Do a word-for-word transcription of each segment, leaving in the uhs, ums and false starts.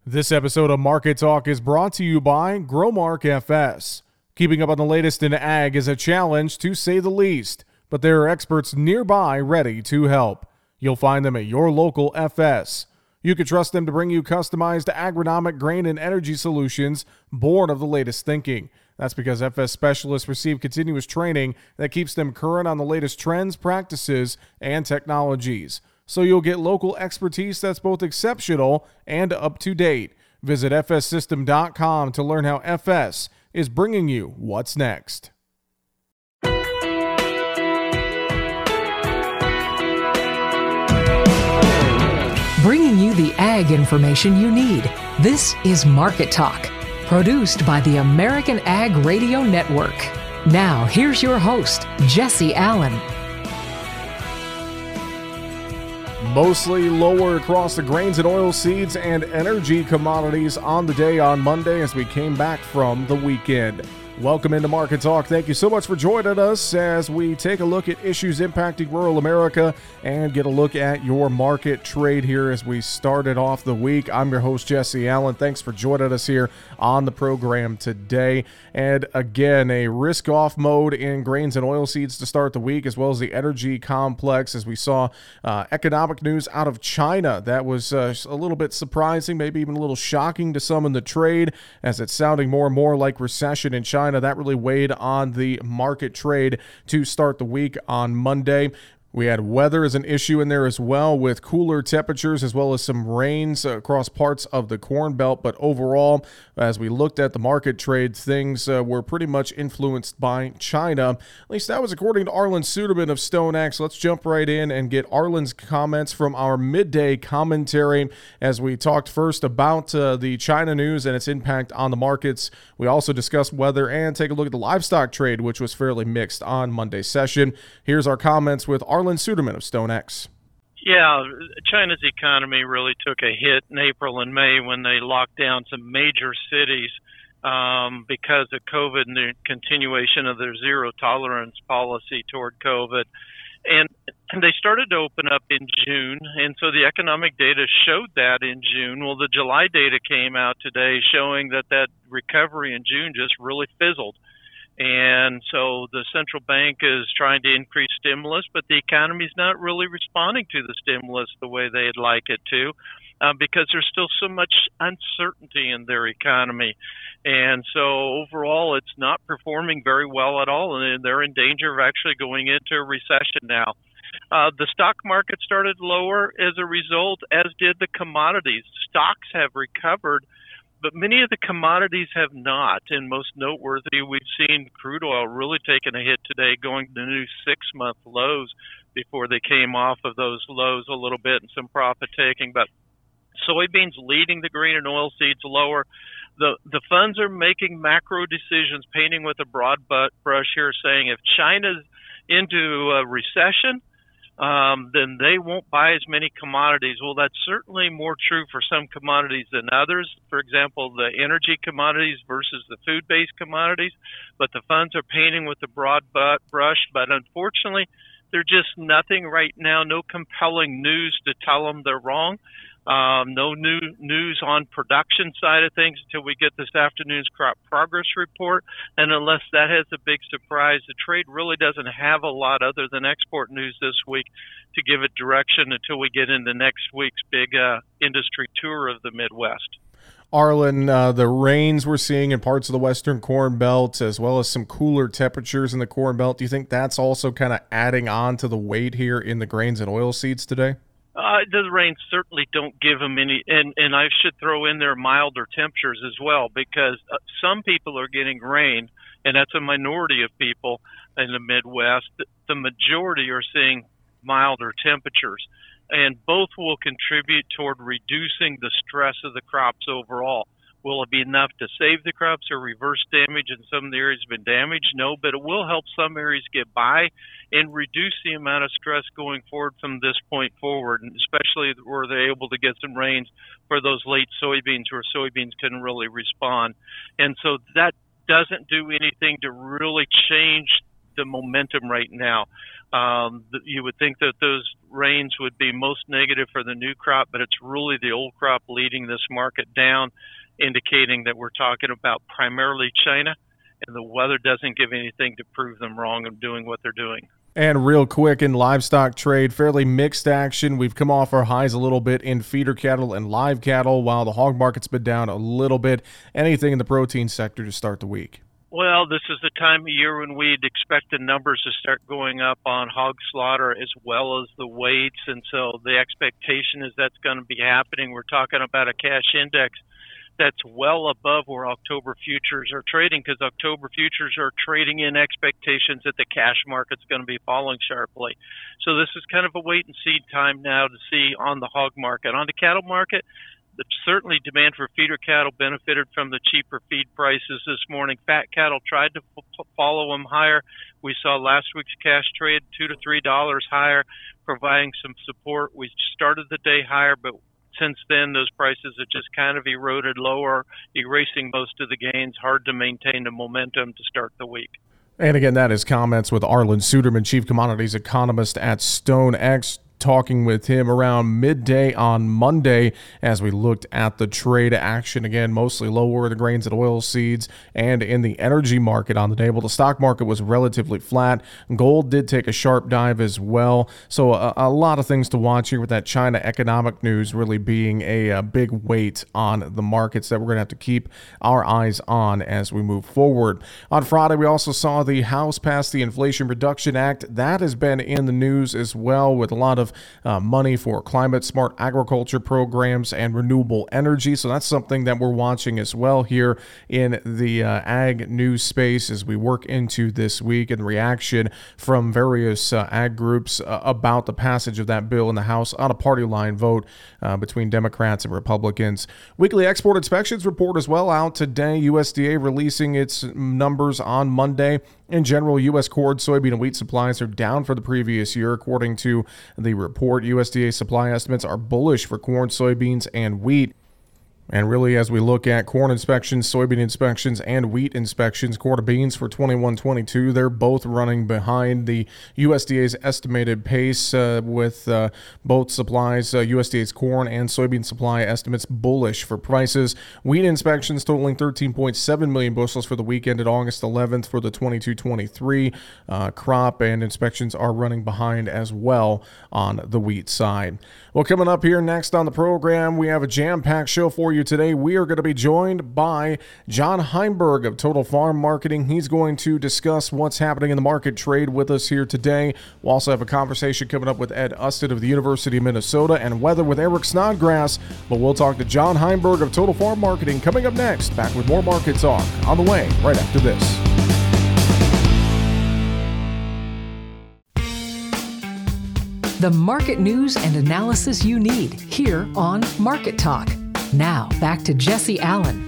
This episode of Market Talk is brought to you by Growmark F S. Keeping up on the latest in ag is a challenge, to say the least, but there are experts nearby ready to help. You'll find them at your local F S. You can trust them to bring you customized agronomic grain and energy solutions born of the latest thinking. That's because F S specialists receive continuous training that keeps them current on the latest trends, practices, and technologies. So you'll get local expertise that's both exceptional and up to date. Visit F S system dot com to learn how F S is bringing you what's next. Bringing you the ag information you need. This is Market Talk, produced by the American Ag Radio Network. Now, here's your host, Jesse Allen. Mostly lower across the grains and oilseeds and energy commodities on the day on Monday as we came back from the weekend. Welcome into Market Talk. Thank you so much for joining us as we take a look at issues impacting rural America and get a look at your market trade here as we started off the week. I'm your host, Jesse Allen. Thanks for joining us here on the program today. And again, a risk-off mode in grains and oilseeds to start the week, as well as the energy complex, as we saw uh, economic news out of China. That was uh, a little bit surprising, maybe even a little shocking to some in the trade, as it's sounding more and more like recession in China. That really weighed on the market trade to start the week on Monday. We had weather as an issue in there as well, with cooler temperatures as well as some rains across parts of the Corn Belt. But overall, as we looked at the market trade, things uh, were pretty much influenced by China. At least that was according to Arlan Suderman of StoneX. Let's jump right in and get Arlan's comments from our midday commentary as we talked first about uh, the China news and its impact on the markets. We also discussed weather and take a look at the livestock trade, which was fairly mixed on Monday's session. Here's our comments with Arlan Arlan Suderman of StoneX. Yeah, China's economy really took a hit in April and May when they locked down some major cities um, because of COVID and the continuation of their zero tolerance policy toward COVID. And, and they started to open up in June, and so the economic data showed that in June. Well, the July data came out today showing that that recovery in June just really fizzled. And so the central bank is trying to increase stimulus, but the economy is not really responding to the stimulus the way they'd like it to, uh, because there's still so much uncertainty in their economy. And so overall, it's not performing very well at all, and they're in danger of actually going into a recession now. Uh, the stock market started lower as a result, as did the commodities. Stocks have recovered, but many of the commodities have not, and most noteworthy, we've seen crude oil really taking a hit today, going to new six-month lows before they came off of those lows a little bit and some profit-taking. But soybeans leading the grain and oil seeds lower. The the funds are making macro decisions, painting with a broad brush here, saying if China's into a recession, Um, then they won't buy as many commodities. Well, that's certainly more true for some commodities than others. For example, the energy commodities versus the food-based commodities. But the funds are painting with a broad brush. But unfortunately, there's just nothing right now, no compelling news to tell them they're wrong. Um, no new news on production side of things until we get this afternoon's crop progress report. And unless that has a big surprise, the trade really doesn't have a lot other than export news this week to give it direction until we get into next week's big uh, industry tour of the Midwest. Arlan, uh, the rains we're seeing in parts of the Western Corn Belt, as well as some cooler temperatures in the Corn Belt, do you think that's also kind of adding on to the weight here in the grains and oilseeds today? Uh, the rains certainly don't give them any, and, and I should throw in there milder temperatures as well, because uh, some people are getting rain, and that's a minority of people in the Midwest. The majority are seeing milder temperatures, and both will contribute toward reducing the stress of the crops overall. Will it be enough to save the crops or reverse damage in some of the areas that have been damaged? No, but it will help some areas get by and reduce the amount of stress going forward from this point forward, and especially where they're able to get some rains for those late soybeans where soybeans can really respond. And so that doesn't do anything to really change the momentum right now. Um, you would think that those rains would be most negative for the new crop, but it's really the old crop leading this market down, indicating that we're talking about primarily China, and the weather doesn't give anything to prove them wrong of doing what they're doing. And real quick, in livestock trade, fairly mixed action. We've come off our highs a little bit in feeder cattle and live cattle, while the hog market's been down a little bit. Anything in the protein sector to start the week? Well, this is the time of year when we'd expect the numbers to start going up on hog slaughter as well as the weights, and so the expectation is that's going to be happening. We're talking about a cash index that's well above where October futures are trading, because October futures are trading in expectations that the cash market's going to be falling sharply. So this is kind of a wait and see time now to see on the hog market. On the cattle market, certainly demand for feeder cattle benefited from the cheaper feed prices this morning. Fat cattle tried to f- follow them higher. We saw last week's cash trade two to three dollars higher, providing some support. We started the day higher, but since then those prices have just kind of eroded lower, erasing most of the gains. Hard to maintain the momentum to start the week. And again, that is comments with Arlan Suderman, Chief Commodities Economist at StoneX, talking with him around midday on Monday as we looked at the trade action. Again, mostly lower in the grains and oil seeds and in the energy market on the day. Well, the stock market was relatively flat. Gold did take a sharp dive as well. So a, a lot of things to watch here, with that China economic news really being a, a big weight on the markets that we're going to have to keep our eyes on as we move forward. On Friday, we also saw the House pass the Inflation Reduction Act. That has been in the news as well, with a lot of Uh, money for climate smart agriculture programs and renewable energy. So that's something that we're watching as well here in the uh, ag news space as we work into this week, and reaction from various uh, ag groups uh, about the passage of that bill in the House on a party line vote uh, between Democrats and Republicans. Weekly export inspections report as well out today. U S D A releasing its numbers on Monday. In general, U S corn, soybean, and wheat supplies are down for the previous year. According to the report, U S D A supply estimates are bullish for corn, soybeans, and wheat. And really, as we look at corn inspections, soybean inspections, and wheat inspections, quarter beans for twenty-one twenty-two, they're both running behind the U S D A's estimated pace, uh, with uh, both supplies, uh, U S D A's corn and soybean supply estimates bullish for prices. Wheat inspections totaling thirteen point seven million bushels for the week ended August eleventh for the twenty-two twenty-three uh, crop, and inspections are running behind as well on the wheat side. Well, coming up here next on the program, we have a jam-packed show for you today. We are going to be joined by John Heimberg of Total Farm Marketing. He's going to discuss what's happening in the market trade with us here today. We'll also have a conversation coming up with Ed Usted of the University of Minnesota, and weather with Eric Snodgrass. But we'll talk to John Heimberg of Total Farm Marketing coming up next. Back with more Market Talk on the way right after this. The market news and analysis you need here on Market Talk. Now, back to Jesse Allen.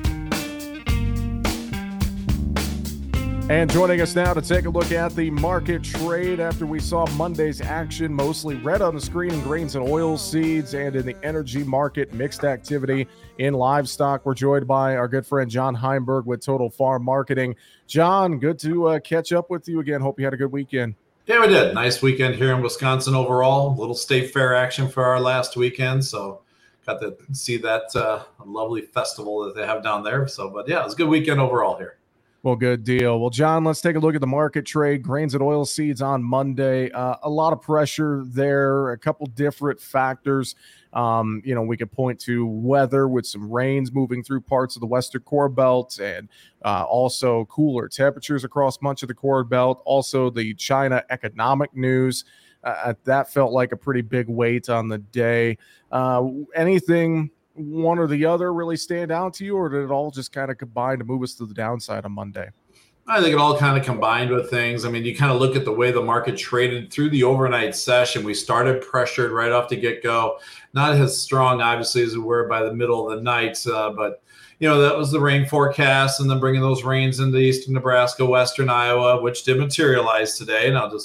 And joining us now to take a look at the market trade after we saw Monday's action, mostly red on the screen in grains and oil seeds, and in the energy market, mixed activity in livestock. We're joined by our good friend John Heimberg with Total Farm Marketing. John, good to uh, catch up with you again. Hope you had a good weekend. Yeah, we did. Nice weekend here in Wisconsin overall. A little state fair action for our last weekend, so got to see that uh, lovely festival that they have down there. So, but yeah, it was a good weekend overall here. Well, good deal. Well, John, let's take a look at the market trade. Grains and oil seeds on Monday. Uh, a lot of pressure there, a couple different factors. Um, you know, we could point to weather with some rains moving through parts of the Western Corn Belt, and uh, also cooler temperatures across much of the Corn Belt. Also, the China economic news. Uh, that felt like a pretty big weight on the day. Uh, anything one or the other really stand out to you, or did it all just kind of combine to move us to the downside on Monday? I think it all kind of combined with things. I mean, you kind of look at the way the market traded through the overnight session. We started pressured right off the get-go. Not as strong, obviously, as we were by the middle of the night, uh, but you know, that was the rain forecast, and then bringing those rains into eastern Nebraska, western Iowa, which did materialize today. And I'll just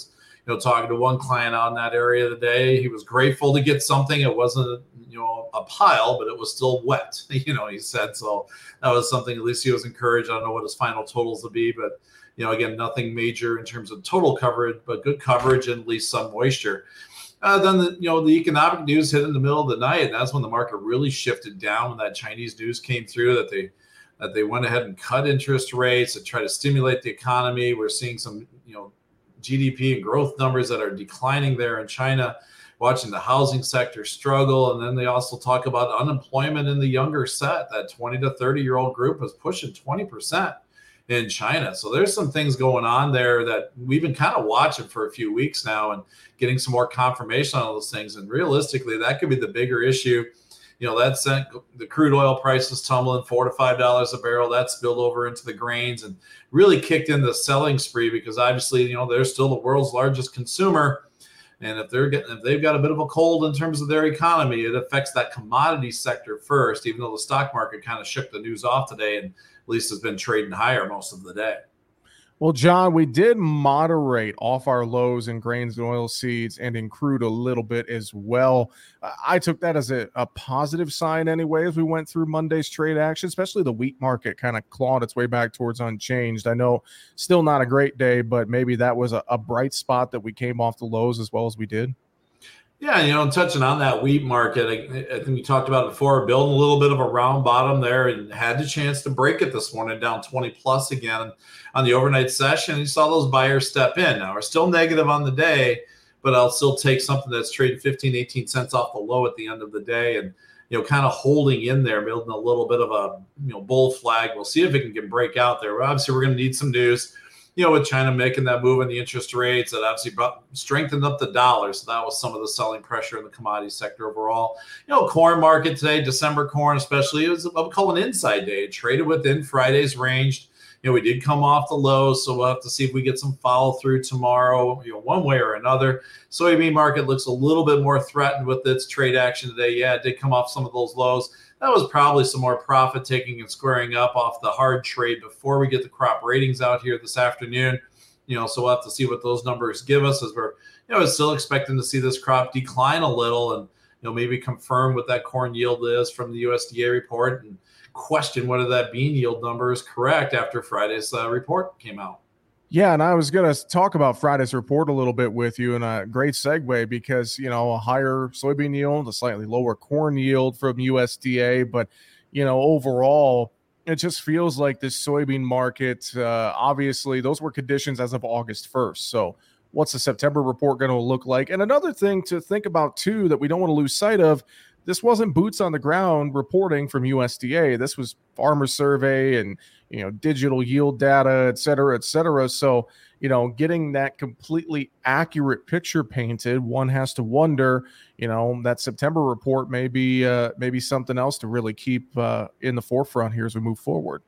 You know, talking to one client out in that area today, he was grateful to get something. It wasn't, you know, a pile, but it was still wet. You know, he said, so that was something. At least he was encouraged. I don't know what his final totals will be, but you know, again, nothing major in terms of total coverage, but good coverage and at least some moisture. Uh, then, the, you know, the economic news hit in the middle of the night, and that's when the market really shifted down when that Chinese news came through that they that they went ahead and cut interest rates and try to stimulate the economy. We're seeing some, you know, G D P and growth numbers that are declining there in China, watching the housing sector struggle. And then they also talk about unemployment in the younger set. That twenty to thirty year old group was pushing twenty percent. In China. So there's some things going on there that we've been kind of watching for a few weeks now and getting some more confirmation on those things. And realistically, that could be the bigger issue. You know, that sent the crude oil prices tumbling four to five dollars a barrel. That spilled over into the grains and really kicked in the selling spree because obviously, you know, they're still the world's largest consumer. And if they're getting, if they've got a bit of a cold in terms of their economy, it affects that commodity sector first, even though the stock market kind of shook the news off today and at least has been trading higher most of the day. Well, John, we did moderate off our lows in grains and oil seeds and in crude a little bit as well. Uh, I took that as a, a positive sign anyway as we went through Monday's trade action, especially the wheat market kind of clawed its way back towards unchanged. I know still not a great day, but maybe that was a, a bright spot that we came off the lows as well as we did. Yeah, you know, touching on that wheat market, I, I think we talked about it before, building a little bit of a round bottom there and had the chance to break it this morning, down twenty plus again on the overnight session. You saw those buyers step in. Now, we're still negative on the day, but I'll still take something that's trading fifteen, eighteen cents off the low at the end of the day and, you know, kind of holding in there, building a little bit of a, you know, bull flag. We'll see if it can get break out there. Obviously, we're going to need some news. You know, with China making that move in the interest rates, that obviously brought, strengthened up the dollar. So that was some of the selling pressure in the commodity sector overall. You know, corn market today, December corn especially, it was what we call an inside day. It traded within Friday's range. You know, we did come off the lows, so we'll have to see if we get some follow through tomorrow, you know, one way or another. Soybean market looks a little bit more threatened with its trade action today. Yeah, it did come off some of those lows. That was probably some more profit taking and squaring up off the hard trade before we get the crop ratings out here this afternoon. You know, so we'll have to see what those numbers give us as we're, you know, still expecting to see this crop decline a little and, you know, maybe confirm what that corn yield is from the U S D A report and question whether that bean yield number is correct after Friday's uh, report came out. Yeah, and I was going to talk about Friday's report a little bit with you, and a great segue because, you know, a higher soybean yield, a slightly lower corn yield from U S D A, but, you know, overall, it just feels like this soybean market, uh, obviously, those were conditions as of August first. So what's the September report going to look like? And another thing to think about, too, that we don't want to lose sight of, this wasn't boots on the ground reporting from U S D A. This was farmer survey and, you know, digital yield data, et cetera, et cetera. So, you know, getting that completely accurate picture painted, one has to wonder, you know, that September report may be, uh, maybe something else to really keep uh, in the forefront here as we move forward.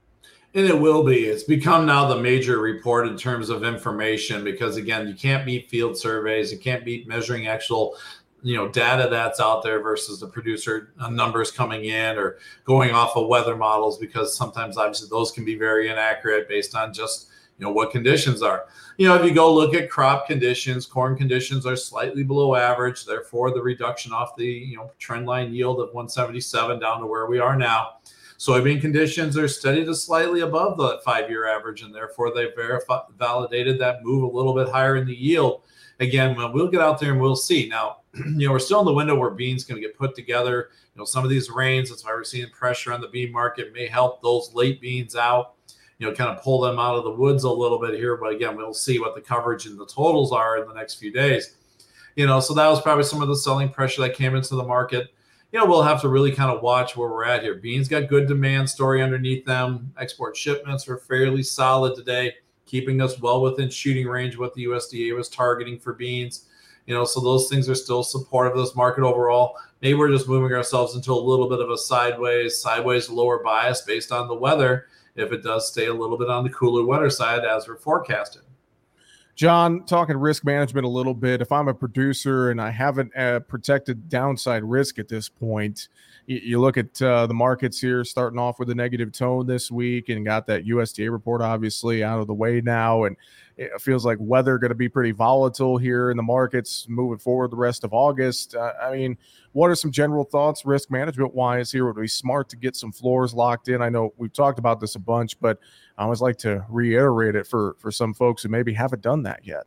And it will be. It's become now the major report in terms of information because, again, you can't beat field surveys. You can't beat measuring actual you know, data that's out there versus the producer numbers coming in or going off of weather models, because sometimes obviously those can be very inaccurate based on just, you know, what conditions are. You know, if you go look at crop conditions, corn conditions are slightly below average. Therefore, the reduction off the, you know, trend line yield of one seventy-seven down to where we are now. Soybean conditions are steady to slightly above the five-year average, and therefore they verified, validated that move a little bit higher in the yield. Again, we'll get out there and we'll see. Now, you know, we're still in the window where beans going to get put together. You know, some of these rains, that's why we're seeing pressure on the bean market, may help those late beans out, you know, kind of pull them out of the woods a little bit here. But again, we'll see what the coverage and the totals are in the next few days. You know, so that was probably some of the selling pressure that came into the market. You know, we'll have to really kind of watch where we're at here. Beans got good demand story underneath them. Export shipments are fairly solid today, keeping us well within shooting range what the U S D A was targeting for beans. You know, so those things are still supportive of this market overall. Maybe we're just moving ourselves into a little bit of a sideways, sideways lower bias based on the weather if it does stay a little bit on the cooler, wetter side as we're forecasting. John, talking risk management a little bit, if I'm a producer and I haven't uh, protected downside risk at this point, you, you look at uh, the markets here starting off with a negative tone this week and got that U S D A report obviously out of the way now. And it feels like weather going to be pretty volatile here in the markets moving forward the rest of August. Uh, I mean, what are some general thoughts risk management wise here? Would it be smart to get some floors locked in? I know we've talked about this a bunch, but I always like to reiterate it for, for some folks who maybe haven't done that yet.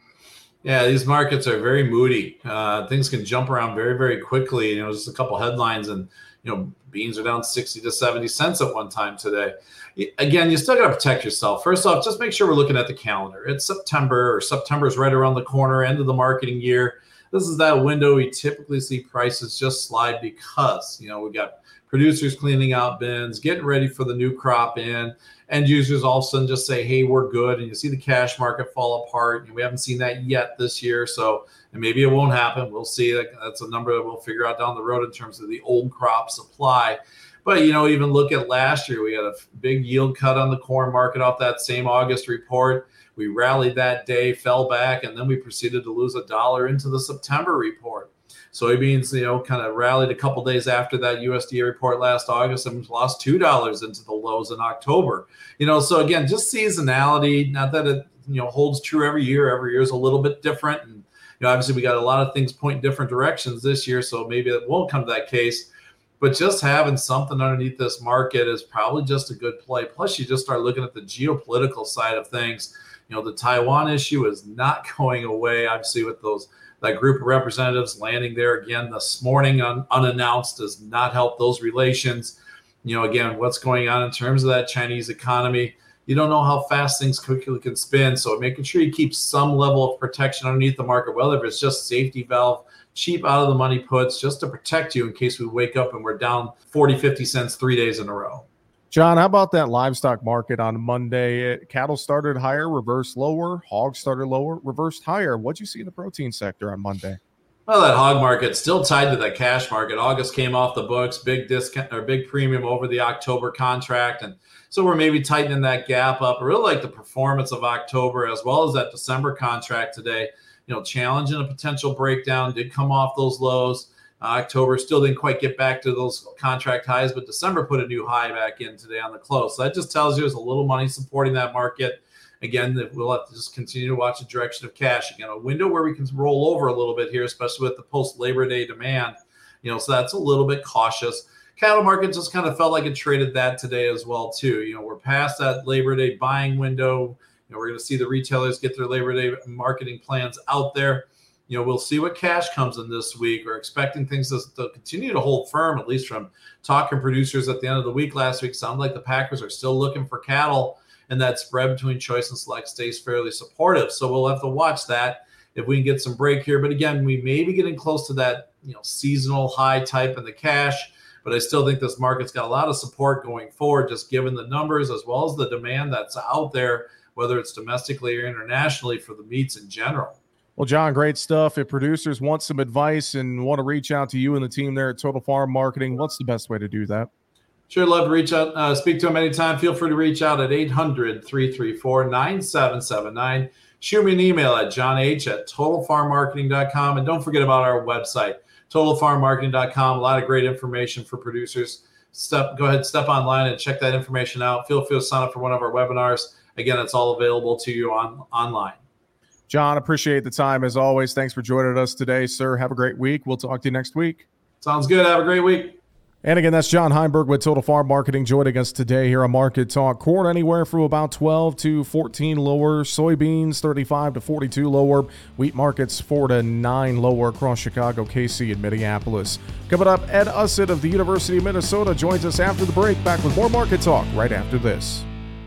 Yeah, these markets are very moody. Uh, things can jump around very, very quickly. You know, just a couple headlines and, you know, beans are down sixty to seventy cents at one time today. Again, you still got to protect yourself. First off, just make sure we're looking at the calendar. It's September, or September is right around the corner, end of the marketing year. This is that window we typically see prices just slide because, you know, we got producers cleaning out bins, getting ready for the new crop in. End users all of a sudden just say, hey, we're good. And you see the cash market fall apart. And we haven't seen that yet this year. So and maybe it won't happen. We'll see. That's a number that we'll figure out down the road in terms of the old crop supply. But, you know, even look at last year, we had a big yield cut on the corn market off that same August report. We rallied that day, fell back, and then we proceeded to lose a dollar into the September report. Soybeans, you know, kind of rallied a couple days after that U S D A report last August and lost two dollars into the lows in October. You know, so again, just seasonality, not that it, you know, holds true every year. Every year is a little bit different. And, you know, obviously we got a lot of things pointing different directions this year, so maybe it won't come to that case. But just having something underneath this market is probably just a good play. Plus, you just start looking at the geopolitical side of things. You know, the Taiwan issue is not going away, obviously, with those that group of representatives landing there again this morning un, unannounced does not help those relations. You know, again, what's going on in terms of that Chinese economy, you don't know how fast things quickly can spin. So making sure you keep some level of protection underneath the market, whether it's just safety valve, cheap out of the money puts, just to protect you in case we wake up and we're down forty, fifty cents three days in a row. John, how about that livestock market on Monday? Cattle started higher, reversed lower. Hogs started lower, reversed higher. What'd you see in the protein sector on Monday? Well, that hog market's still tied to that cash market. August came off the books, big discount or big premium over the October contract. And so we're maybe tightening that gap up. I really like the performance of October as well as that December contract today. You know, challenging a potential breakdown, did come off those lows. Uh, October still didn't quite get back to those contract highs, but December put a new high back in today on the close. So that just tells you there's a little money supporting that market. Again, we'll have to just continue to watch the direction of cash. Again, a window where we can roll over a little bit here, especially with the post-Labor Day demand. You know, so that's a little bit cautious. Cattle market just kind of felt like it traded that today as well, too. You know, we're past that Labor Day buying window. You know, we're going to see the retailers get their Labor Day marketing plans out there. You know, we'll see what cash comes in this week. We're expecting things to, to continue to hold firm, at least from talking producers at the end of the week last week. Sound like the Packers are still looking for cattle, and that spread between choice and select stays fairly supportive. So we'll have to watch that if we can get some break here. But again, we may be getting close to that, you know, seasonal high type in the cash. But I still think this market's got a lot of support going forward, just given the numbers as well as the demand that's out there, whether it's domestically or internationally for the meats in general. Well, John, great stuff. If producers want some advice and want to reach out to you and the team there at Total Farm Marketing, what's the best way to do that? Sure, love to reach out, uh, speak to them anytime. Feel free to reach out at eight hundred, three three four, nine seven seven nine. Shoot me an email at john h at total farm marketing dot com. And don't forget about our website, total farm marketing dot com. A lot of great information for producers. Step, go ahead, step online and check that information out. Feel free to sign up for one of our webinars. Again, it's all available to you on online. John, appreciate the time as always. Thanks for joining us today, sir. Have a great week. We'll talk to you next week. Sounds good. Have a great week. And again, that's John Heinberg with Total Farm Marketing joining us today here on Market Talk. Corn anywhere from about twelve to fourteen lower. Soybeans thirty-five to forty-two lower. Wheat markets four to nine lower across Chicago, K C, and Minneapolis. Coming up, Ed Ussett of the University of Minnesota joins us after the break. Back with more Market Talk right after this.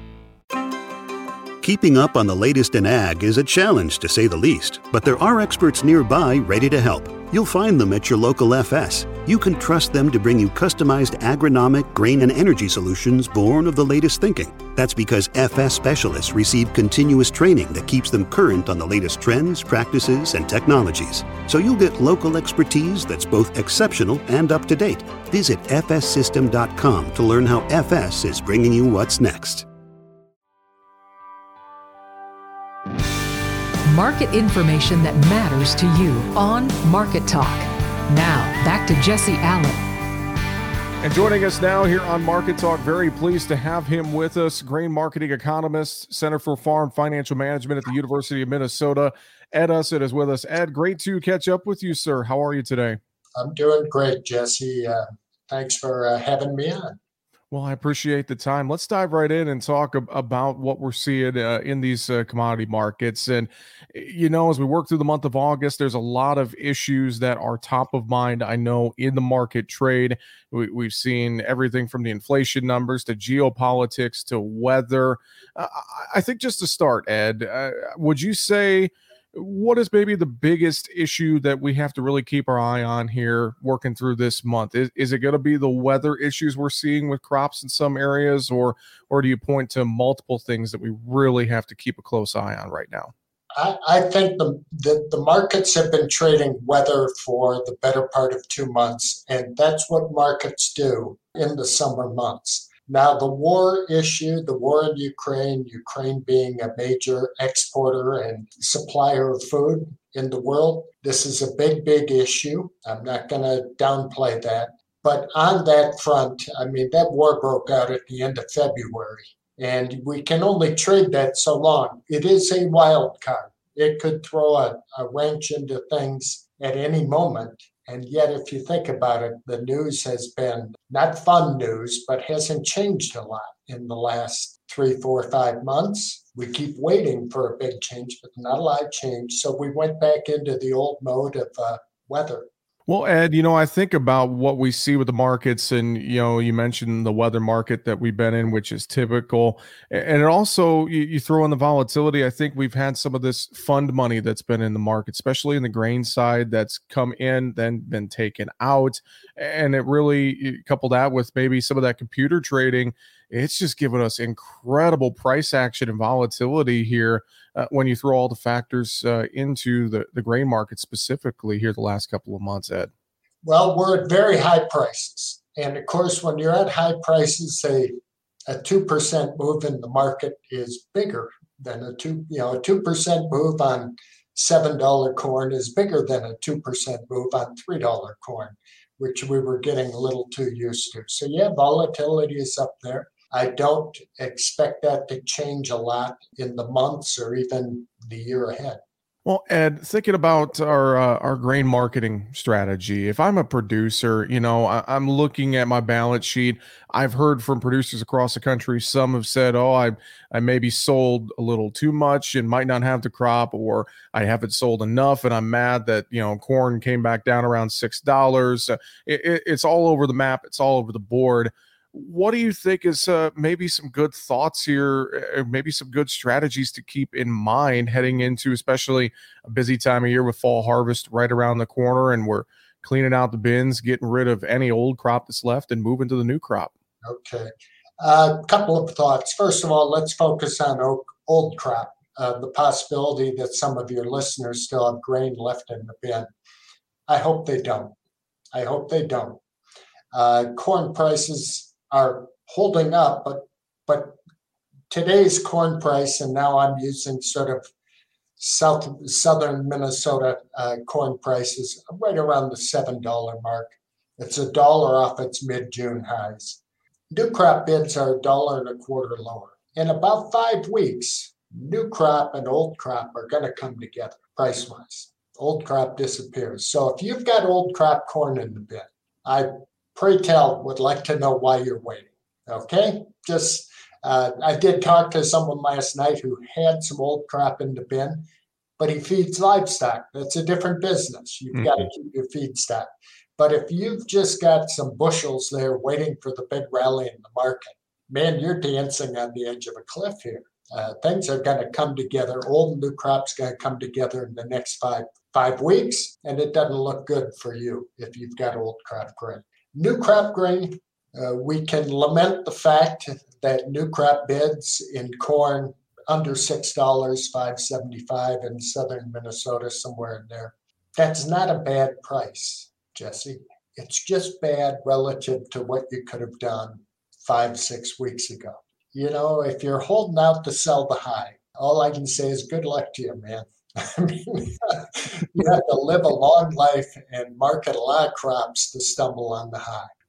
Keeping up on the latest in ag is a challenge, to say the least, but there are experts nearby ready to help. You'll find them at your local F S. You can trust them to bring you customized agronomic, grain, and energy solutions born of the latest thinking. That's because F S specialists receive continuous training that keeps them current on the latest trends, practices, and technologies. So you'll get local expertise that's both exceptional and up to date. Visit f s system dot com to learn how F S is bringing you what's next. Market information that matters to you on Market Talk. Now, back to Jesse Allen. And joining us now here on Market Talk, very pleased to have him with us, grain marketing economist, Center for Farm Financial Management at the University of Minnesota. Ed Usset is with us. Ed, great to catch up with you, sir. How are you today? I'm doing great, Jesse. Uh, thanks for uh, having me on. Well, I appreciate the time. Let's dive right in and talk ab- about what we're seeing uh, in these uh, commodity markets. And, you know, as we work through the month of August, there's a lot of issues that are top of mind, I know, in the market trade. We, we've seen everything from the inflation numbers to geopolitics to weather. Uh, I think just to start, Ed, uh, would you say what is maybe the biggest issue that we have to really keep our eye on here working through this month? Is, is it going to be the weather issues we're seeing with crops in some areas, or or do you point to multiple things that we really have to keep a close eye on right now? I, I think the, the, the markets have been trading weather for the better part of two months, and that's what markets do in the summer months. Now, the war issue, the war in Ukraine, Ukraine being a major exporter and supplier of food in the world, this is a big, big issue. I'm not going to downplay that. But on that front, I mean, that war broke out at the end of February, and we can only trade that so long. It is a wild card. It could throw a, a wrench into things at any moment. And yet, if you think about it, the news has been not fun news, but hasn't changed a lot in the last three, four, five months. We keep waiting for a big change, but not a lot of change. So we went back into the old mode of uh, weather. Well, Ed, you know, I think about what we see with the markets, and, you know, you mentioned the weather market that we've been in, which is typical. And it also, you, you throw in the volatility. I think we've had some of this fund money that's been in the market, especially in the grain side, that's come in, then been taken out. And it really, you couple that with maybe some of that computer trading, it's just given us incredible price action and volatility here uh, when you throw all the factors uh, into the, the grain market specifically here the last couple of months, Ed. Well, we're at very high prices. And of course, when you're at high prices, a, a two percent move in the market is bigger than a two, you know, a two percent move on seven dollar corn is bigger than a two percent move on three dollar corn, which we were getting a little too used to. So yeah, volatility is up there. I don't expect that to change a lot in the months or even the year ahead. Well, Ed, thinking about our uh, our grain marketing strategy, if I'm a producer, you know, I, I'm looking at my balance sheet. I've heard from producers across the country. Some have said, oh, I, I maybe sold a little too much and might not have the crop, or I haven't sold enough and I'm mad that, you know, corn came back down around six dollars. It, it, it's all over the map. It's all over the board. What do you think is uh, maybe some good thoughts here, maybe some good strategies to keep in mind heading into especially a busy time of year with fall harvest right around the corner, and we're cleaning out the bins, getting rid of any old crop that's left and moving to the new crop? Okay. A uh, couple of thoughts. First of all, let's focus on old, old crop, uh, the possibility that some of your listeners still have grain left in the bin. I hope they don't. I hope they don't. Uh, corn prices are holding up, but but today's corn price, and now I'm using sort of south southern Minnesota uh, corn prices, right around the seven dollar mark. It's a dollar off its mid-June highs. New crop bids are a dollar and a quarter lower. In about five weeks, new crop and old crop are going to come together price-wise. Old crop disappears. So if you've got old crop corn in the bin, I pray tell, would like to know why you're waiting. Okay? Just, uh, I did talk to someone last night who had some old crop in the bin, but he feeds livestock. That's a different business. You've mm-hmm. got to keep your feed stock. But if you've just got some bushels there waiting for the big rally in the market, man, you're dancing on the edge of a cliff here. Uh, things are going to come together. Old and new crops going to come together in the next five five weeks, and it doesn't look good for you if you've got old crop grain. New crop grain, uh, we can lament the fact that new crop bids in corn under six dollars, five seventy-five in southern Minnesota, somewhere in there. That's not a bad price, Jesse. It's just bad relative to what you could have done five, six weeks ago. You know, if you're holding out to sell the high, all I can say is good luck to you, man. I mean, you have to live a long life and market a lot of crops to stumble on the high.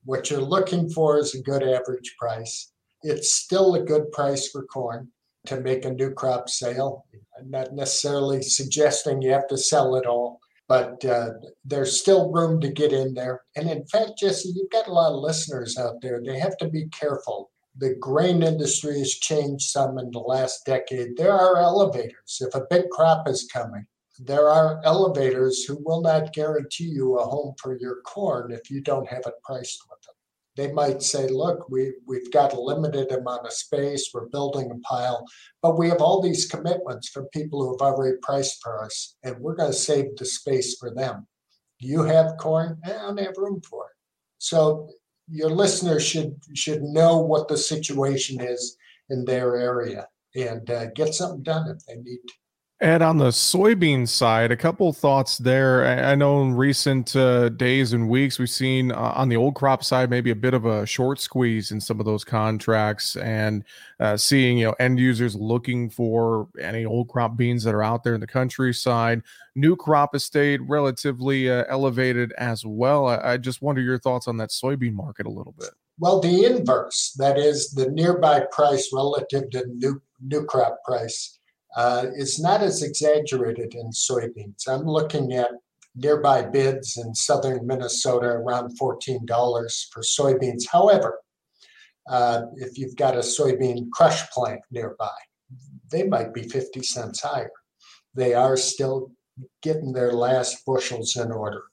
What you're looking for is a good average price. It's still a good price for corn to make a new crop sale. I'm not necessarily suggesting you have to sell it all, but uh, there's still room to get in there. And in fact, Jesse, you've got a lot of listeners out there. They have to be careful. The grain industry has changed some in the last decade. There are elevators. If a big crop is coming, there are elevators who will not guarantee you a home for your corn if you don't have it priced with them. They might say, look, we, we've got a limited amount of space, we're building a pile, but we have all these commitments from people who have already priced for us, and we're going to save the space for them. You have corn? I don't have room for it. So your listeners should should know what the situation is in their area and uh, get something done if they need to. And on the soybean side, a couple thoughts there. I know in recent uh, days and weeks, we've seen uh, on the old crop side maybe a bit of a short squeeze in some of those contracts, and uh, seeing you know end users looking for any old crop beans that are out there in the countryside. New crop has stayed relatively uh, elevated as well. I, I just wonder your thoughts on that soybean market a little bit. Well, the inverse, that is the nearby price relative to new new crop price, Uh, is not as exaggerated in soybeans. I'm looking at nearby bids in southern Minnesota around fourteen dollars for soybeans. However, uh, if you've got a soybean crush plant nearby, they might be fifty cents higher. They are still getting their last bushels in order.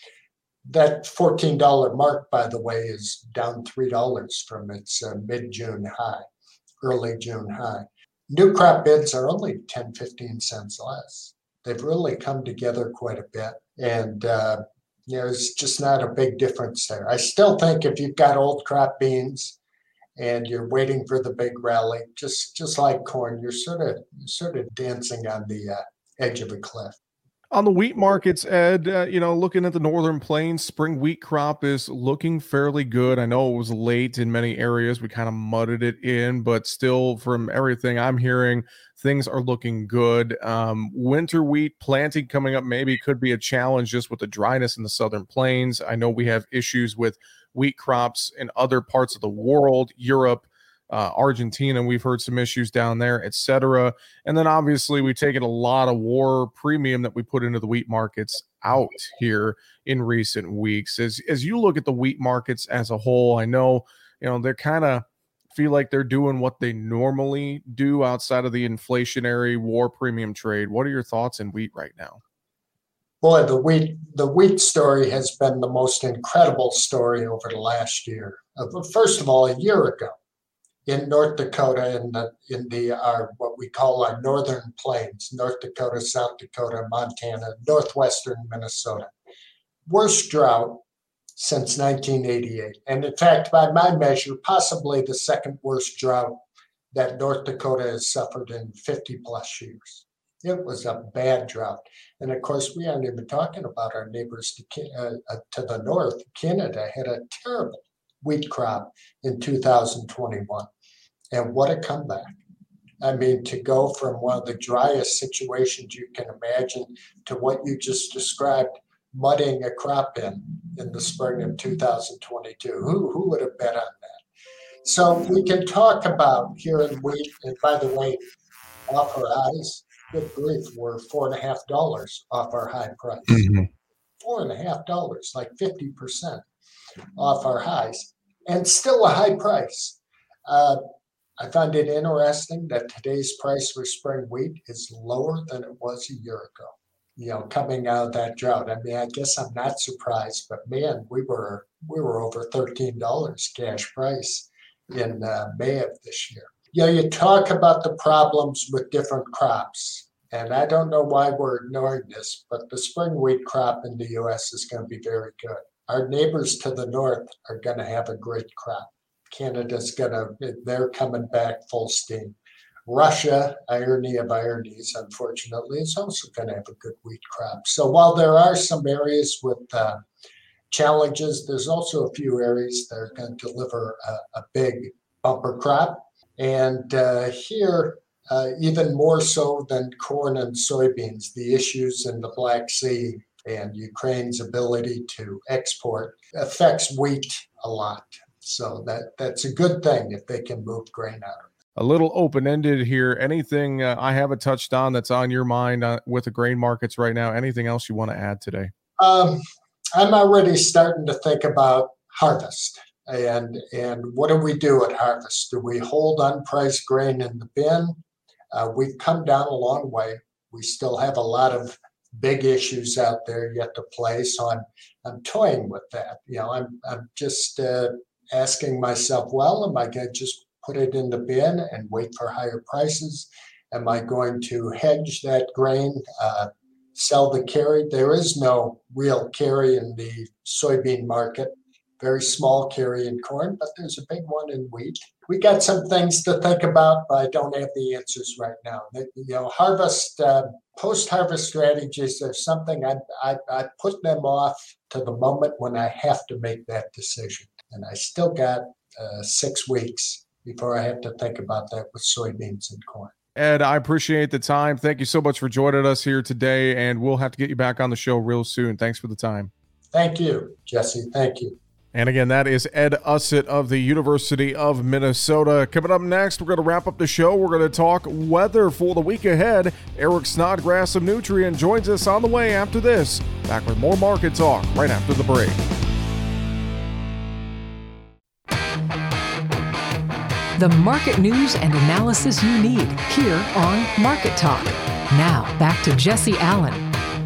That fourteen dollars mark, by the way, is down three dollars from its uh, mid-June high, early June high. New crop bids are only ten, fifteen cents less. They've really come together quite a bit. And, uh, you know, it's just not a big difference there. I still think if you've got old crop beans and you're waiting for the big rally, just just like corn, you're sort of you're sort of dancing on the uh, edge of a cliff. On the wheat markets, Ed, uh, you know, looking at the Northern Plains, spring wheat crop is looking fairly good. I know it was late in many areas. We kind of mudded it in, but still from everything I'm hearing, things are looking good. Um, winter wheat planting coming up maybe could be a challenge just with the dryness in the Southern Plains. I know we have issues with wheat crops in other parts of the world, Europe, Uh, Argentina, we've heard some issues down there, et cetera. And then obviously we've taken a lot of war premium that we put into the wheat markets out here in recent weeks. As as you look at the wheat markets as a whole, I know, you know, they're kind of feel like they're doing what they normally do outside of the inflationary war premium trade. What are your thoughts in wheat right now? Boy, the wheat the wheat story has been the most incredible story over the last year. Uh, first of all, a year ago, in North Dakota, in the in the our what we call our northern plains, North Dakota, South Dakota, Montana, northwestern Minnesota, worst drought since nineteen eighty-eight, and in fact, by my measure, possibly the second worst drought that North Dakota has suffered in fifty plus years. It was a bad drought, and of course, we aren't even talking about our neighbors to uh, uh, to the north. Canada had a terrible wheat crop in two thousand twenty-one. And what a comeback. I mean, to go from one of the driest situations you can imagine to what you just described, mudding a crop in in the spring of two thousand twenty-two. Who, who would have bet on that? So we can talk about here in wheat, and by the way, off our highs, good grief, we're four and a half dollars off our high price. Mm-hmm. Four and a half dollars, like fifty percent off our highs, and still a high price. Uh, I find it interesting that today's price for spring wheat is lower than it was a year ago, you know, coming out of that drought. I mean, I guess I'm not surprised, but man, we were we were over thirteen dollars cash price in uh, May of this year. You know, you talk about the problems with different crops, and I don't know why we're ignoring this, but the spring wheat crop in the U S is going to be very good. Our neighbors to the north are going to have a great crop. Canada's gonna, they're coming back full steam. Russia, irony of ironies, unfortunately, is also gonna have a good wheat crop. So while there are some areas with uh, challenges, there's also a few areas that are gonna deliver a, a big bumper crop. And uh, here, uh, even more so than corn and soybeans, the issues in the Black Sea and Ukraine's ability to export affects wheat a lot. So that that's a good thing if they can move grain out of it. A little open-ended here. Anything uh, I haven't touched on that's on your mind uh, with the grain markets right now? Anything else you want to add today? Um, I'm already starting to think about harvest. And and what do we do at harvest? Do we hold unpriced grain in the bin? Uh, we've come down a long way. We still have a lot of big issues out there yet to play. So I'm I'm toying with that. You know, I'm I'm just uh, asking myself, well, am I going to just put it in the bin and wait for higher prices? Am I going to hedge that grain, uh, sell the carry? There is no real carry in the soybean market. Very small carry in corn, but there's a big one in wheat. We got some things to think about, but I don't have the answers right now. The, you know, harvest, uh, post-harvest strategies are something I, I I put them off to the moment when I have to make that decision. And I still got uh, six weeks before I have to think about that with soybeans and corn. Ed, I appreciate the time. Thank you so much for joining us here today, and we'll have to get you back on the show real soon. Thanks for the time. Thank you, Jesse. Thank you. And again, that is Ed Usset of the University of Minnesota. Coming up next, we're going to wrap up the show. We're going to talk weather for the week ahead. Eric Snodgrass of Nutrien joins us on the way after this. Back with more Market Talk right after the break. The market news and analysis you need here on Market Talk. Now, back to Jesse Allen.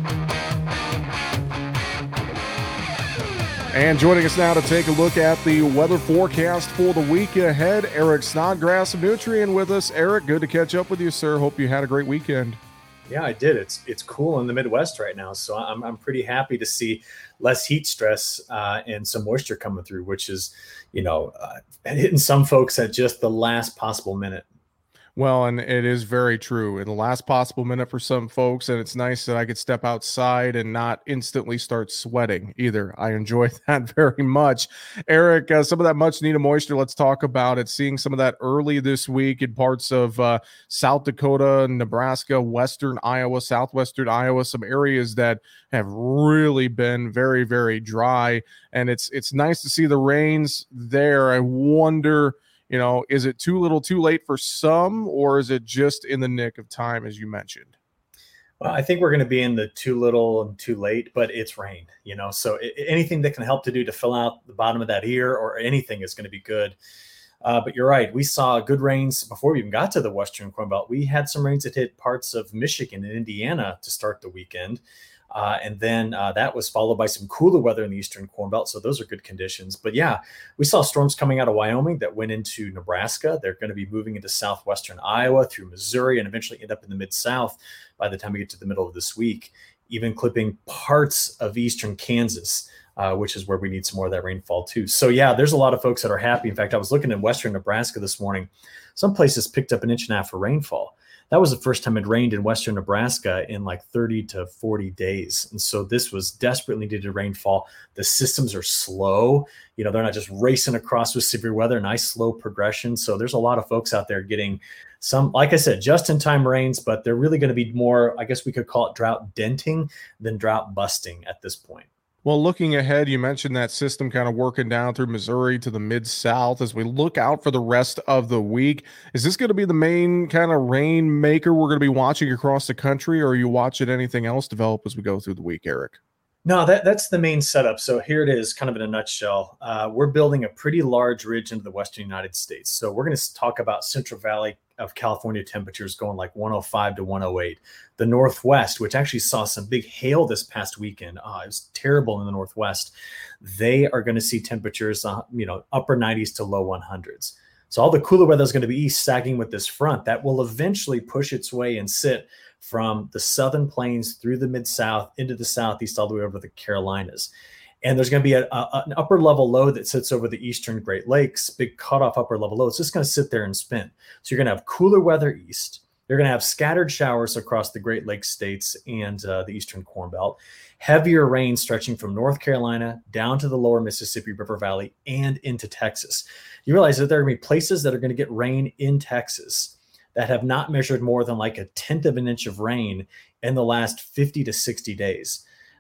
And joining us now to take a look at the weather forecast for the week ahead, Eric Snodgrass of Nutrien with us. Eric, good to catch up with you, sir. Hope you had a great weekend. Yeah, I did. It's it's cool in the Midwest right now, so I'm I'm pretty happy to see less heat stress uh, and some moisture coming through, which is, you know, uh, hitting some folks at just the last possible minute. Well, and it is very true in the last possible minute for some folks, and it's nice that I could step outside and not instantly start sweating either. I enjoy that very much. Eric, uh, some of that much needed moisture, let's talk about it. Seeing some of that early this week in parts of uh, South Dakota, Nebraska, western Iowa, southwestern Iowa, some areas that have really been very, very dry, and it's it's nice to see the rains there. I wonder, you know, is it too little too late for some, or is it just in the nick of time, as you mentioned? Well, I think we're going to be in the too little and too late, but it's rain, you know, so it, anything that can help to do to fill out the bottom of that ear or anything is going to be good. Uh, but you're right. We saw good rains before we even got to the Western Corn Belt. We had some rains that hit parts of Michigan and Indiana to start the weekend. Uh, and then uh, that was followed by some cooler weather in the Eastern Corn Belt. So those are good conditions. But yeah, we saw storms coming out of Wyoming that went into Nebraska. They're going to be moving into southwestern Iowa through Missouri and eventually end up in the Mid-South by the time we get to the middle of this week, even clipping parts of eastern Kansas, uh, which is where we need some more of that rainfall too. So yeah, there's a lot of folks that are happy. In fact, I was looking at western Nebraska this morning. Some places picked up an inch and a half of rainfall. That was the first time it rained in western Nebraska in like thirty to forty days. And so this was desperately needed rainfall. The systems are slow. You know, they're not just racing across with severe weather, nice slow progression. So there's a lot of folks out there getting some, like I said, just-in-time rains, but they're really going to be more, I guess we could call it drought denting than drought busting at this point. Well, looking ahead, you mentioned that system kind of working down through Missouri to the Mid-South. As we look out for the rest of the week, is this going to be the main kind of rain maker we're going to be watching across the country, or are you watching anything else develop as we go through the week, Eric? No, that, that's the main setup. So here it is, kind of in a nutshell. Uh, we're building a pretty large ridge into the western United States. So we're going to talk about Central Valley of California temperatures going like one oh five to one oh eight. The Northwest, which actually saw some big hail this past weekend, uh, it was terrible in the Northwest. They are going to see temperatures, uh, you know, upper nineties to low hundreds. So all the cooler weather is going to be east sagging with this front that will eventually push its way and sit from the southern plains through the Mid-South into the Southeast, all the way over the Carolinas. And there's going to be a, a, an upper level low that sits over the eastern Great Lakes, big cutoff upper level low. It's just going to sit there and spin. So you're going to have cooler weather east. You're going to have scattered showers across the Great Lakes states and uh, the eastern Corn Belt. Heavier rain stretching from North Carolina down to the lower Mississippi River Valley and into Texas. You realize that there are going to be places that are going to get rain in Texas that have not measured more than like a tenth of an inch of rain in the last fifty to sixty days.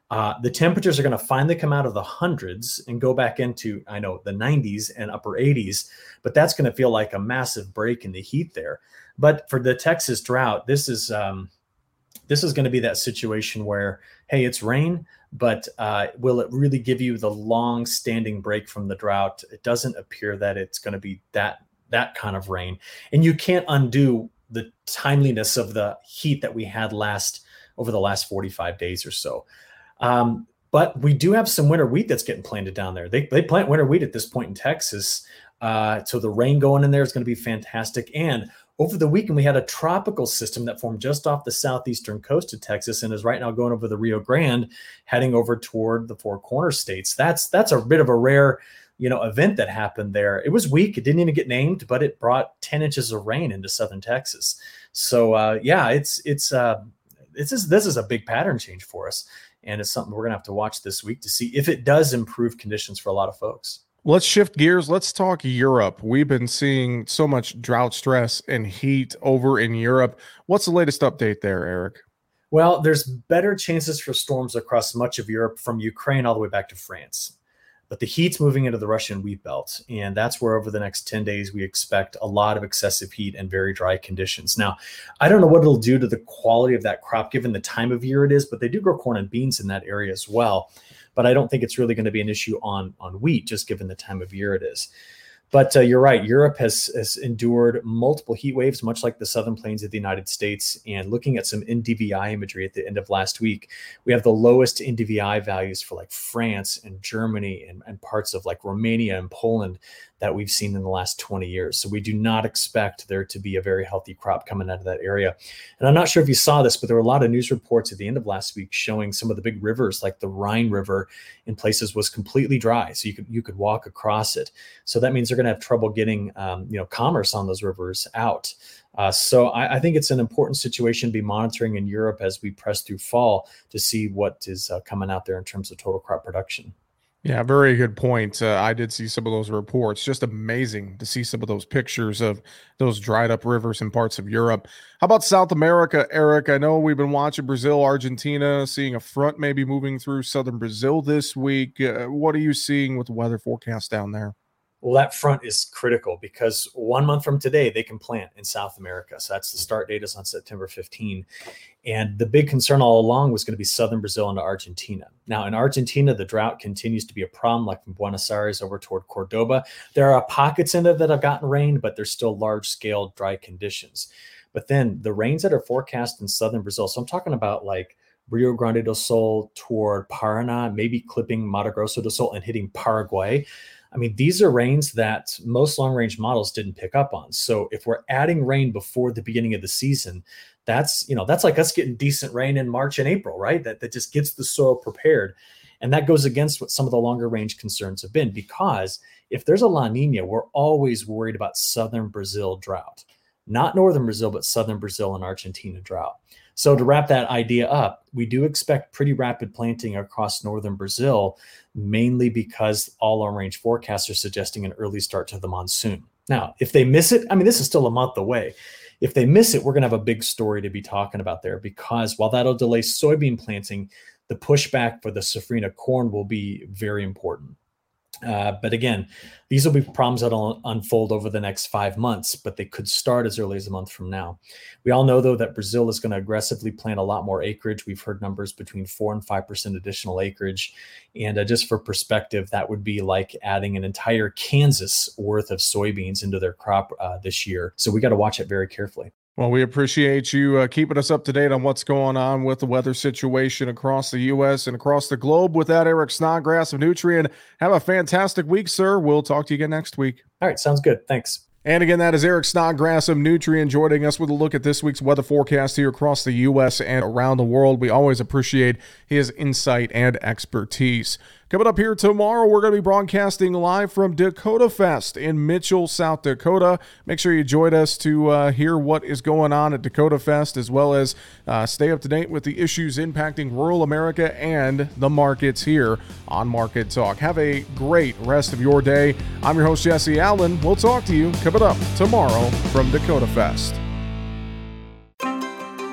Uh, the temperatures are going to finally come out of the hundreds and go back into, I know, the nineties and upper eighties, but that's going to feel like a massive break in the heat there. But for the Texas drought, this is um, this is going to be that situation where, hey, it's rain, but uh, will it really give you the long-standing break from the drought? It doesn't appear that it's going to be that that kind of rain, and you can't undo the timeliness of the heat that we had last over the last forty-five days or so. Um, but we do have some winter wheat that's getting planted down there. They they plant winter wheat at this point in Texas. Uh, so the rain going in there is going to be fantastic. And over the weekend, we had a tropical system that formed just off the southeastern coast of Texas and is right now going over the Rio Grande, heading over toward the Four Corners states. That's that's a bit of a rare, you know, event that happened there. It was weak. It didn't even get named, but it brought ten inches of rain into southern Texas. So uh, yeah, it's it's uh, this is this is a big pattern change for us. And it's something we're going to have to watch this week to see if it does improve conditions for a lot of folks. Let's shift gears. Let's talk Europe. We've been seeing so much drought stress and heat over in Europe. What's the latest update there, Eric? Well, there's better chances for storms across much of Europe from Ukraine all the way back to France. But the heat's moving into the Russian wheat belt, and that's where over the next ten days we expect a lot of excessive heat and very dry conditions. Now, I don't know what it'll do to the quality of that crop given the time of year it is, but they do grow corn and beans in that area as well. But I don't think it's really going to be an issue on, on wheat, just given the time of year it is. But uh, you're right. Europe has, has endured multiple heat waves, much like the southern plains of the United States. And looking at some N D V I imagery at the end of last week, we have the lowest N D V I values for like France and Germany and, and parts of like Romania and Poland that we've seen in the last twenty years. So we do not expect there to be a very healthy crop coming out of that area. And I'm not sure if you saw this, but there were a lot of news reports at the end of last week showing some of the big rivers, like the Rhine River in places was completely dry. So you could you could walk across it. So that means they're going to have trouble getting um, you know, commerce on those rivers out. Uh, so I, I think it's an important situation to be monitoring in Europe as we press through fall to see what is uh, coming out there in terms of total crop production. Yeah, very good point. Uh, I did see some of those reports. Just amazing to see some of those pictures of those dried up rivers in parts of Europe. How about South America, Eric? I know we've been watching Brazil, Argentina, seeing a front maybe moving through southern Brazil this week. Uh, what are you seeing with the weather forecast down there? Well, that front is critical because one month from today, they can plant in South America. So that's the start date is on September fifteenth. And the big concern all along was going to be southern Brazil into Argentina. Now, in Argentina, the drought continues to be a problem, like from Buenos Aires over toward Cordoba. There are pockets in it that have gotten rain, but there's still large-scale dry conditions. But then the rains that are forecast in southern Brazil, so I'm talking about like Rio Grande do Sul toward Paraná, maybe clipping Mato Grosso do Sul and hitting Paraguay. I mean, these are rains that most long-range models didn't pick up on. So if we're adding rain before the beginning of the season, that's, you know, that's like us getting decent rain in March and April, right? That, that just gets the soil prepared. And that goes against what some of the longer range concerns have been, because if there's a La Nina, we're always worried about southern Brazil drought, not northern Brazil, but southern Brazil and Argentina drought. So to wrap that idea up, we do expect pretty rapid planting across northern Brazil, mainly because all long-range forecasts are suggesting an early start to the monsoon. Now, if they miss it, I mean, this is still a month away. If they miss it, we're going to have a big story to be talking about there, because while that'll delay soybean planting, the pushback for the safrinha corn will be very important. Uh, but again, these will be problems that will unfold over the next five months, but they could start as early as a month from now. We all know, though, that Brazil is going to aggressively plant a lot more acreage. We've heard numbers between four and five percent additional acreage. And uh, just for perspective, that would be like adding an entire Kansas worth of soybeans into their crop uh, this year. So we got to watch it very carefully. Well, we appreciate you uh, keeping us up to date on what's going on with the weather situation across the U S and across the globe. With that, Eric Snodgrass of Nutrien, have a fantastic week, sir. We'll talk to you again next week. All right, sounds good. Thanks. And again, that is Eric Snodgrass of Nutrien joining us with a look at this week's weather forecast here across the U S and around the world. We always appreciate his insight and expertise. Coming up here tomorrow, we're going to be broadcasting live from Dakota Fest in Mitchell, South Dakota. Make sure you join us to uh, hear what is going on at Dakota Fest, as well as uh, stay up to date with the issues impacting rural America and the markets here on Market Talk. Have a great rest of your day. I'm your host, Jesse Allen. We'll talk to you coming up tomorrow from Dakota Fest.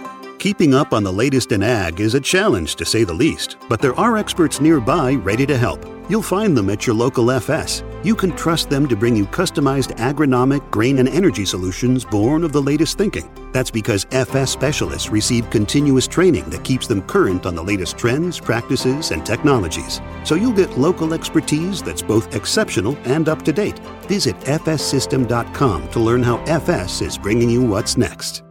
Keeping up on the latest in ag is a challenge, to say the least, but there are experts nearby ready to help. You'll find them at your local F S. You can trust them to bring you customized agronomic, grain, and energy solutions born of the latest thinking. That's because F S specialists receive continuous training that keeps them current on the latest trends, practices, and technologies. So you'll get local expertise that's both exceptional and up to date. Visit F S system dot com to learn how F S is bringing you what's next.